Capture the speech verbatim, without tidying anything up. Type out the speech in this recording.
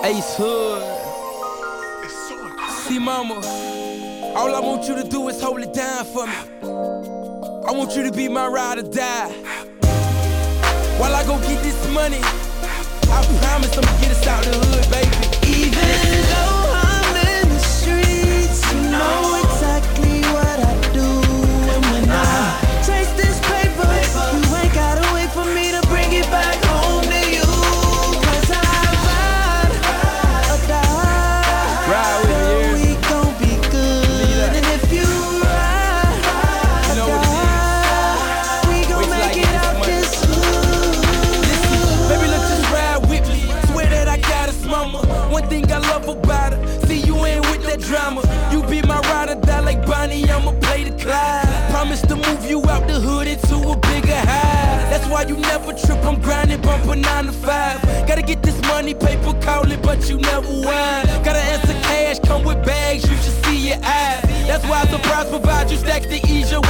Ace Hood. See, mama, all I want you to do is hold it down for me. I want you to be my ride or die. While I go get this money, I promise I'ma get us out the hood, baby. Even though I'm in the streets, you know exactly what I do. And when I chase this paper, you ain't gotta wait for me to bring it back home to you. Cause I ride or die. Ride with me, yeah. We gon' be good. And if you ride or You know what it die, we gon' Wait till I make get it this out money. this hood. Listen, baby, let's just ride with me. Swear that I got us, mama. One thing I love about her, see you ain't with that drama. You be my ride or die like Bonnie, I'ma play the Clyde. Promise to move you out the hood into a bigger high. That's why you never trip, I'm grinding, bumping nine to five. Gotta get this money, paper calling, but you never whine. Gotta answer cash, come with bags, you should see your eyes. That's why Surprise provide you stacks to ease your